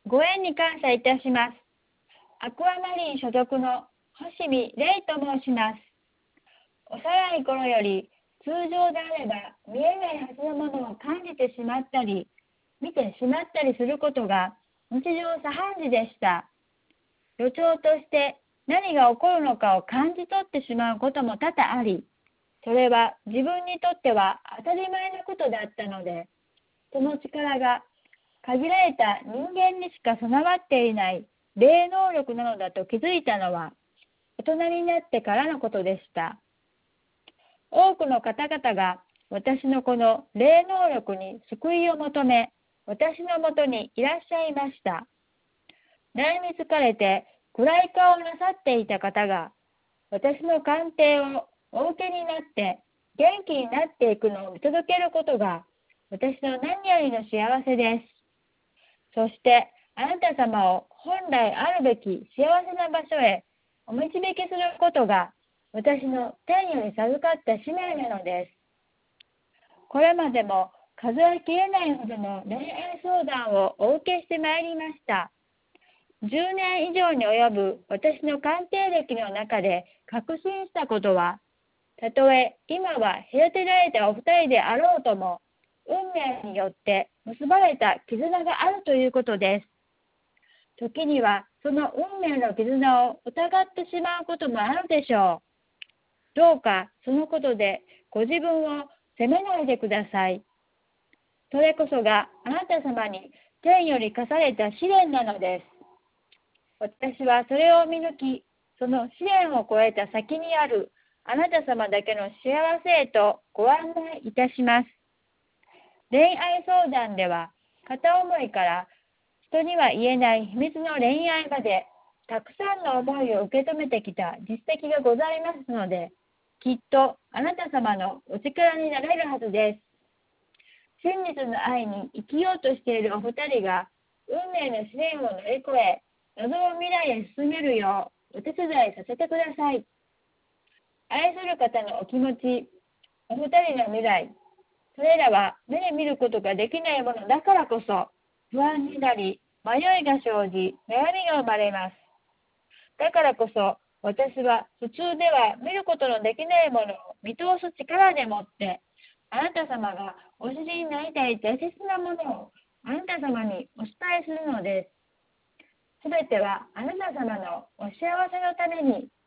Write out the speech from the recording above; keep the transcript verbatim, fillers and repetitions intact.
ご縁に感謝いたします。アクアマリン所属の星見玲と申します。幼い頃より通常であれば見えないはずのものを感じてしまったり、見てしまったりすることが日常茶飯事でした。予兆として何が起こるのかを感じ取ってしまうことも多々あり、それは自分にとっては当たり前のことだったので、その力が限られた人間にしか備わっていない霊能力なのだと気づいたのは大人になってからのことでした。多くの方々が私のこの霊能力に救いを求め、私のもとにいらっしゃいました。悩み疲れて暗い顔をなさっていた方が、私の鑑定をお受けになって元気になっていくのを見届けることが私の何よりの幸せです。そしてあなた様を本来あるべき幸せな場所へお導きすることが私の天より授かった使命なのです。これまでも数えきれないほどの恋愛相談をお受けしてまいりました。じゅうねん以上に及ぶ私の鑑定歴の中で確信したことは、たとえ今は隔てられたお二人であろうとも、運命によって結ばれた絆があるということです。時にはその運命の絆を疑ってしまうこともあるでしょう。どうかそのことでご自分を責めないでください。それこそがあなた様に天より課された試練なのです。私はそれを見抜き、その試練を超えた先にあるあなた様だけの幸せへとご案内いたします。恋愛相談では、片思いから人には言えない秘密の恋愛まで、たくさんの思いを受け止めてきた実績がございますので、きっとあなた様のお力になれるはずです。真実の愛に生きようとしているお二人が、運命の試練を乗り越え、望む未来へ進めるようお手伝いさせてください。愛する方のお気持ち、お二人の未来、それらは目で見ることができないものだからこそ、不安になり、迷いが生じ、悩みが生まれます。だからこそ、私は普通では見ることのできないものを見通す力でもって、あなた様がお知りになりたい大切なものをあなた様にお伝えするのです。すべてはあなた様のお幸せのために